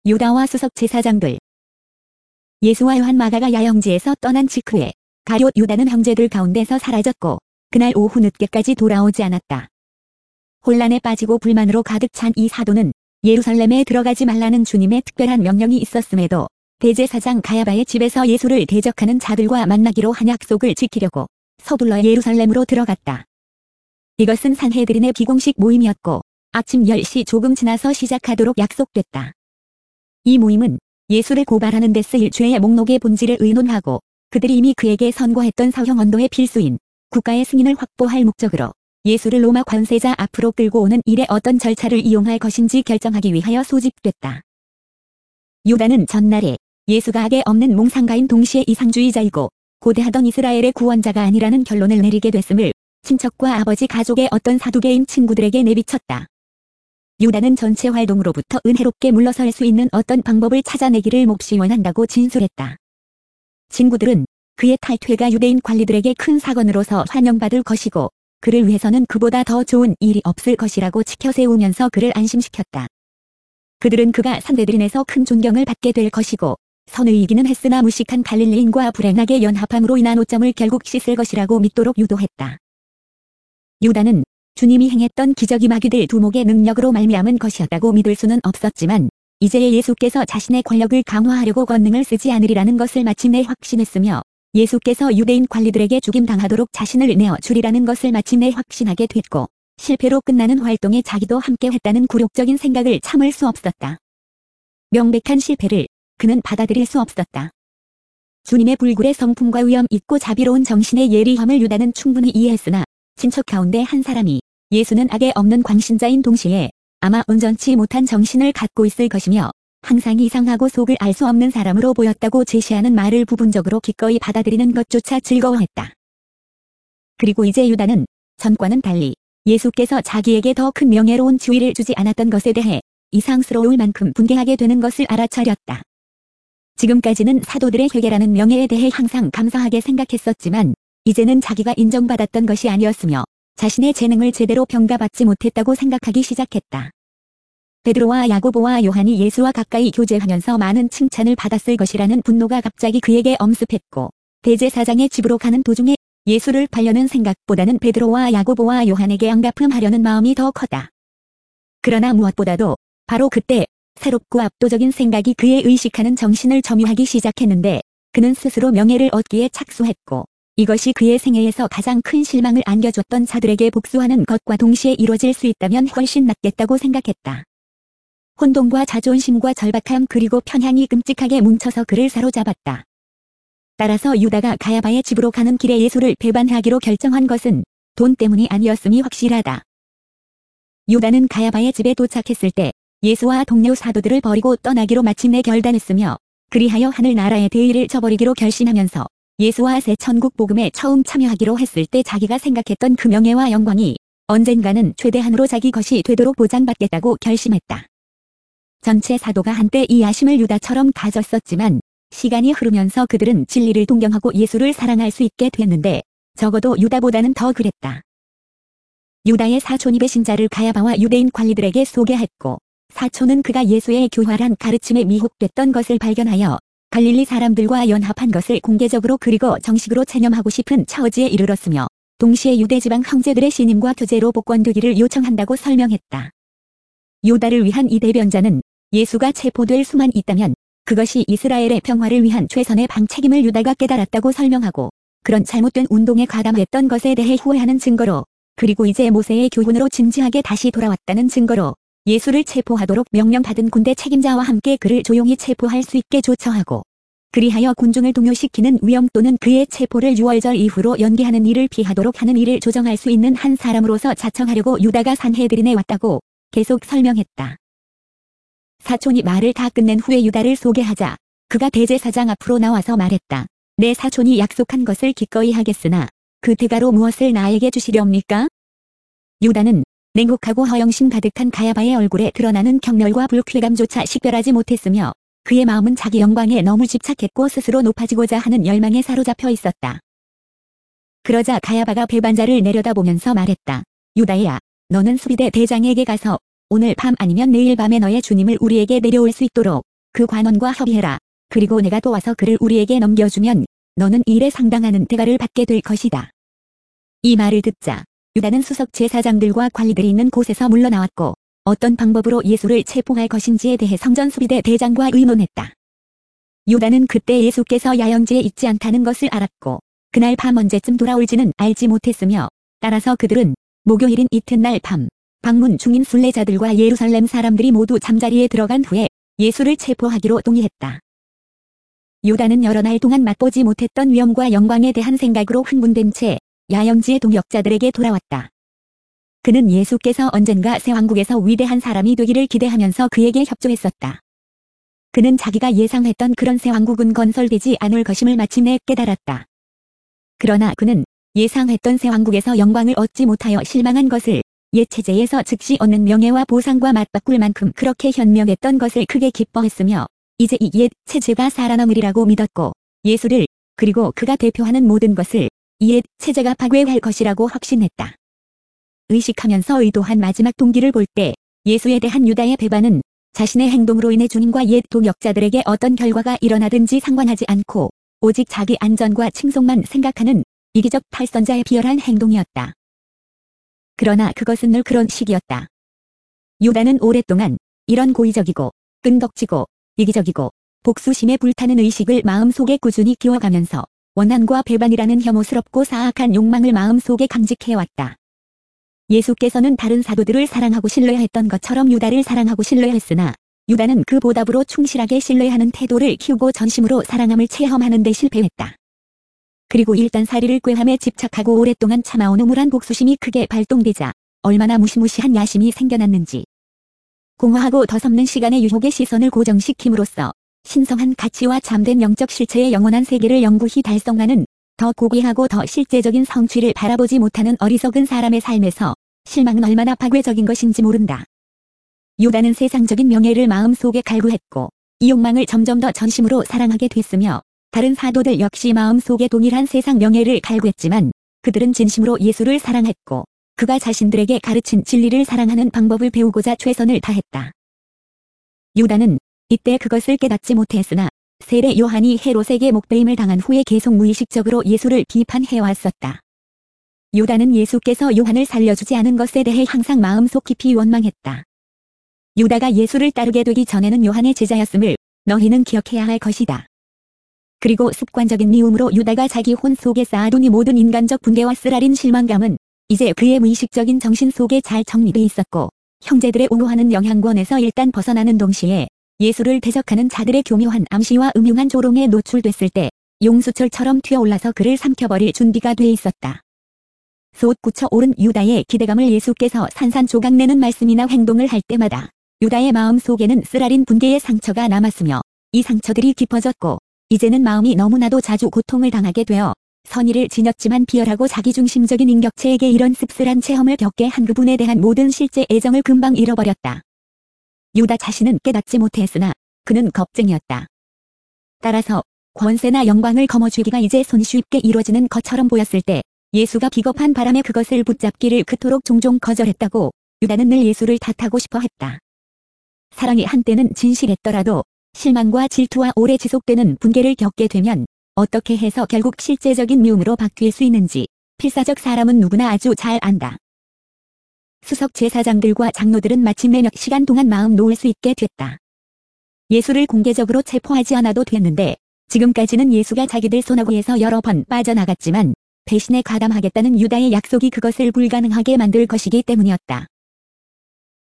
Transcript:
유다와 수석 제사장들. 예수와 요한 마가가 야영지에서 떠난 직후에 가룟 유다는 형제들 가운데서 사라졌고 그날 오후 늦게까지 돌아오지 않았다. 혼란에 빠지고 불만으로 가득 찬 이 사도는 예루살렘에 들어가지 말라는 주님의 특별한 명령이 있었음에도 대제사장 가야바의 집에서 예수를 대적하는 자들과 만나기로 한 약속을 지키려고 서둘러 예루살렘으로 들어갔다. 이것은 산헤드린의 비공식 모임이었고 아침 10시 조금 지나서 시작하도록 약속됐다. 이 모임은 예수를 고발하는 데 쓰일 죄의 목록의 본질을 의논하고 그들이 이미 그에게 선고했던 사형 언도의 필수인 국가의 승인을 확보할 목적으로 예수를 로마 관세자 앞으로 끌고 오는 일에 어떤 절차를 이용할 것인지 결정하기 위하여 소집됐다. 유다는 전날에 예수가 악에 없는 몽상가인 동시에 이상주의자이고 고대하던 이스라엘의 구원자가 아니라는 결론을 내리게 됐음을 친척과 아버지 가족의 어떤 사두개인 친구들에게 내비쳤다. 유다는 전체 활동으로부터 은혜롭게 물러설 수 있는 어떤 방법을 찾아내기를 몹시 원한다고 진술했다. 친구들은 그의 탈퇴가 유대인 관리들에게 큰 사건으로서 환영받을 것이고 그를 위해서는 그보다 더 좋은 일이 없을 것이라고 치켜세우면서 그를 안심시켰다. 그들은 그가 산헤드린에서 큰 존경을 받게 될 것이고 선의이기는 했으나 무식한 갈릴리인과 불행하게 연합함으로 인한 오점을 결국 씻을 것이라고 믿도록 유도했다. 유다는 주님이 행했던 기적이 마귀들 두목의 능력으로 말미암은 것이었다고 믿을 수는 없었지만 이제 예수께서 자신의 권력을 강화하려고 권능을 쓰지 않으리라는 것을 마침내 확신했으며 예수께서 유대인 관리들에게 죽임당하도록 자신을 내어 주리라는 것을 마침내 확신하게 됐고 실패로 끝나는 활동에 자기도 함께 했다는 굴욕적인 생각을 참을 수 없었다. 명백한 실패를 그는 받아들일 수 없었다. 주님의 불굴의 성품과 위엄 있고 자비로운 정신의 예리함을 유다는 충분히 이해했으나 친척 가운데 한 사람이 예수는 악에 없는 광신자인 동시에 아마 온전치 못한 정신을 갖고 있을 것이며 항상 이상하고 속을 알 수 없는 사람으로 보였다고 제시하는 말을 부분적으로 기꺼이 받아들이는 것조차 즐거워했다. 그리고 이제 유다는 전과는 달리 예수께서 자기에게 더 큰 명예로운 지위를 주지 않았던 것에 대해 이상스러울 만큼 분개하게 되는 것을 알아차렸다. 지금까지는 사도들의 회개라는 명예에 대해 항상 감사하게 생각했었지만 이제는 자기가 인정받았던 것이 아니었으며 자신의 재능을 제대로 평가받지 못했다고 생각하기 시작했다. 베드로와 야고보와 요한이 예수와 가까이 교제하면서 많은 칭찬을 받았을 것이라는 분노가 갑자기 그에게 엄습했고 대제사장의 집으로 가는 도중에 예수를 팔려는 생각보다는 베드로와 야고보와 요한에게 양가품하려는 마음이 더 컸다. 그러나 무엇보다도 바로 그때 새롭고 압도적인 생각이 그의 의식하는 정신을 점유하기 시작했는데 그는 스스로 명예를 얻기에 착수했고 이것이 그의 생애에서 가장 큰 실망을 안겨줬던 자들에게 복수하는 것과 동시에 이루어질 수 있다면 훨씬 낫겠다고 생각했다. 혼돈과 자존심과 절박함 그리고 편향이 끔찍하게 뭉쳐서 그를 사로잡았다. 따라서 유다가 가야바의 집으로 가는 길에 예수를 배반하기로 결정한 것은 돈 때문이 아니었음이 확실하다. 유다는 가야바의 집에 도착했을 때 예수와 동료 사도들을 버리고 떠나기로 마침내 결단했으며 그리하여 하늘나라의 대의를 저버리기로 결심하면서 예수와 새 천국 복음에 처음 참여하기로 했을 때 자기가 생각했던 그 명예와 영광이 언젠가는 최대한으로 자기 것이 되도록 보장받겠다고 결심했다. 전체 사도가 한때 이 야심을 유다처럼 가졌었지만 시간이 흐르면서 그들은 진리를 동경하고 예수를 사랑할 수 있게 됐는데 적어도 유다보다는 더 그랬다. 유다의 사촌이 배신자를 가야바와 유대인 관리들에게 소개했고 사촌은 그가 예수의 교활한 가르침에 미혹됐던 것을 발견하여 갈릴리 사람들과 연합한 것을 공개적으로 그리고 정식으로 체념하고 싶은 처지에 이르렀으며 동시에 유대지방 형제들의 신임과 교제로 복권되기를 요청한다고 설명했다. 유다를 위한 이 대변자는 예수가 체포될 수만 있다면 그것이 이스라엘의 평화를 위한 최선의 방책임을 유다가 깨달았다고 설명하고 그런 잘못된 운동에 가담했던 것에 대해 후회하는 증거로 그리고 이제 모세의 교훈으로 진지하게 다시 돌아왔다는 증거로 예수를 체포하도록 명령받은 군대 책임자와 함께 그를 조용히 체포할 수 있게 조처하고 그리하여 군중을 동요시키는 위험 또는 그의 체포를 6월절 이후로 연기하는 일을 피하도록 하는 일을 조정할 수 있는 한 사람으로서 자청하려고 유다가 산헤드린에 왔다고 계속 설명했다. 사촌이 말을 다 끝낸 후에 유다를 소개하자 그가 대제사장 앞으로 나와서 말했다. 내 사촌이 약속한 것을 기꺼이 하겠으나 그 대가로 무엇을 나에게 주시렵니까? 유다는 냉혹하고 허영심 가득한 가야바의 얼굴에 드러나는 경멸과 불쾌감조차 식별하지 못했으며 그의 마음은 자기 영광에 너무 집착했고 스스로 높아지고자 하는 열망에 사로잡혀 있었다. 그러자 가야바가 배반자를 내려다보면서 말했다. 유다야, 너는 수비대 대장에게 가서 오늘 밤 아니면 내일 밤에 너의 주님을 우리에게 내려올 수 있도록 그 관원과 협의해라. 그리고 내가 도와서 그를 우리에게 넘겨주면 너는 이 일에 상당하는 대가를 받게 될 것이다. 이 말을 듣자 유다는 수석 제사장들과 관리들이 있는 곳에서 물러나왔고 어떤 방법으로 예수를 체포할 것인지에 대해 성전수비대 대장과 의논했다. 유다는 그때 예수께서 야영지에 있지 않다는 것을 알았고 그날 밤 언제쯤 돌아올지는 알지 못했으며 따라서 그들은 목요일인 이튿날 밤 방문 중인 순례자들과 예루살렘 사람들이 모두 잠자리에 들어간 후에 예수를 체포하기로 동의했다. 유다는 여러 날 동안 맛보지 못했던 위엄과 영광에 대한 생각으로 흥분된 채 야영지의 동역자들에게 돌아왔다. 그는 예수께서 언젠가 새 왕국에서 위대한 사람이 되기를 기대하면서 그에게 협조했었다. 그는 자기가 예상했던 그런 새 왕국은 건설되지 않을 것임을 마침내 깨달았다. 그러나 그는 예상했던 새 왕국에서 영광을 얻지 못하여 실망한 것을 옛 체제에서 즉시 얻는 명예와 보상과 맞바꿀 만큼 그렇게 현명했던 것을 크게 기뻐했으며 이제 이 옛 체제가 살아남으리라고 믿었고 예수를 그리고 그가 대표하는 모든 것을 이 옛 체제가 파괴할 것이라고 확신했다. 의식하면서 의도한 마지막 동기를 볼 때 예수에 대한 유다의 배반은 자신의 행동으로 인해 주님과 옛 동역자들에게 어떤 결과가 일어나든지 상관하지 않고 오직 자기 안전과 칭송만 생각하는 이기적 탈선자의 비열한 행동이었다. 그러나 그것은 늘 그런 식이었다. 유다는 오랫동안 이런 고의적이고 끈덕지고 이기적이고 복수심에 불타는 의식을 마음속에 꾸준히 키워가면서 원한과 배반이라는 혐오스럽고 사악한 욕망을 마음속에 간직해왔다. 예수께서는 다른 사도들을 사랑하고 신뢰했던 것처럼 유다를 사랑하고 신뢰했으나 유다는 그 보답으로 충실하게 신뢰하는 태도를 키우고 전심으로 사랑함을 체험하는 데 실패했다. 그리고 일단살이를 꾀함에 집착하고 오랫동안 참아온 우물한 복수심이 크게 발동되자 얼마나 무시무시한 야심이 생겨났는지. 공허하고 더섭는 시간의 유혹의 시선을 고정시킴으로써 신성한 가치와 참된 영적 실체의 영원한 세계를 영구히 달성하는 더 고귀하고 더 실제적인 성취를 바라보지 못하는 어리석은 사람의 삶에서 실망은 얼마나 파괴적인 것인지 모른다. 유다는 세상적인 명예를 마음속에 갈구했고 이 욕망을 점점 더 전심으로 사랑하게 됐으며 다른 사도들 역시 마음속에 동일한 세상 명예를 갈구했지만 그들은 진심으로 예수를 사랑했고 그가 자신들에게 가르친 진리를 사랑하는 방법을 배우고자 최선을 다했다. 유다는 이때 그것을 깨닫지 못했으나 세례 요한이 헤롯에게 목베임을 당한 후에 계속 무의식적으로 예수를 비판해왔었다. 유다는 예수께서 요한을 살려주지 않은 것에 대해 항상 마음속 깊이 원망했다. 유다가 예수를 따르게 되기 전에는 요한의 제자였음을 너희는 기억해야 할 것이다. 그리고 습관적인 미움으로 유다가 자기 혼 속에 쌓아둔 이 모든 인간적 분개와 쓰라린 실망감은 이제 그의 무의식적인 정신 속에 잘 정리돼 있었고 형제들의 옹호하는 영향권에서 일단 벗어나는 동시에 예수를 대적하는 자들의 교묘한 암시와 음흉한 조롱에 노출됐을 때 용수철처럼 튀어올라서 그를 삼켜버릴 준비가 돼 있었다. 솟구쳐 오른 유다의 기대감을 예수께서 산산조각내는 말씀이나 행동을 할 때마다 유다의 마음 속에는 쓰라린 분개의 상처가 남았으며 이 상처들이 깊어졌고 이제는 마음이 너무나도 자주 고통을 당하게 되어 선의를 지녔지만 비열하고 자기중심적인 인격체에게 이런 씁쓸한 체험을 겪게 한 그분에 대한 모든 실제 애정을 금방 잃어버렸다. 유다 자신은 깨닫지 못했으나 그는 겁쟁이였다. 따라서 권세나 영광을 거머쥐기가 이제 손쉽게 이루어지는 것처럼 보였을 때 예수가 비겁한 바람에 그것을 붙잡기를 그토록 종종 거절했다고 유다는 늘 예수를 탓하고 싶어 했다. 사랑이 한때는 진실했더라도 실망과 질투와 오래 지속되는 분개를 겪게 되면 어떻게 해서 결국 실제적인 미움으로 바뀔 수 있는지 필사적 사람은 누구나 아주 잘 안다. 수석 제사장들과 장로들은 마침내 몇 시간 동안 마음 놓을 수 있게 됐다. 예수를 공개적으로 체포하지 않아도 됐는데 지금까지는 예수가 자기들 손아귀에서 여러 번 빠져나갔지만 배신에 가담하겠다는 유다의 약속이 그것을 불가능하게 만들 것이기 때문이었다.